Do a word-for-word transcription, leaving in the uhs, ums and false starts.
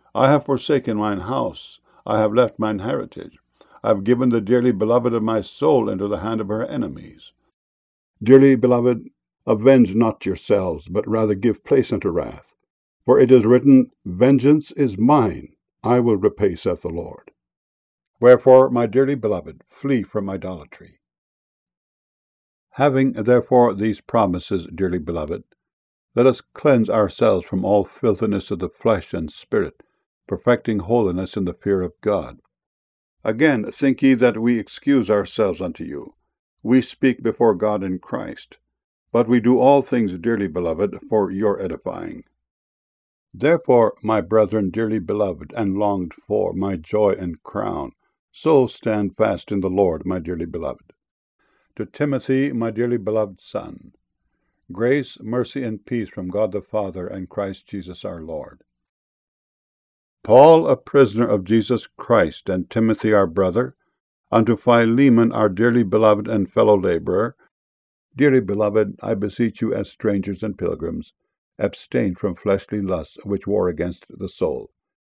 I have forsaken mine house, I have left mine heritage. I have given the dearly beloved of my soul into the hand of her enemies. Dearly beloved, avenge not yourselves, but rather give place unto wrath. For it is written, Vengeance is mine, I will repay, saith the Lord. Wherefore, my dearly beloved, flee from idolatry. Having therefore these promises, dearly beloved, let us cleanse ourselves from all filthiness of the flesh and spirit, perfecting holiness in the fear of God. Again, think ye that we excuse ourselves unto you? We speak before God in Christ. But we do all things, dearly beloved, for your edifying. Therefore, my brethren, dearly beloved, and longed for, my joy and crown, so stand fast in the Lord, my dearly beloved. To Timothy, my dearly beloved son, grace, mercy, and peace from God the Father and Christ Jesus our Lord. Paul, a prisoner of Jesus Christ, and Timothy our brother, unto Philemon our dearly beloved and fellow laborer, dearly beloved, I beseech you as strangers and pilgrims, abstain from fleshly lusts which war against the soul.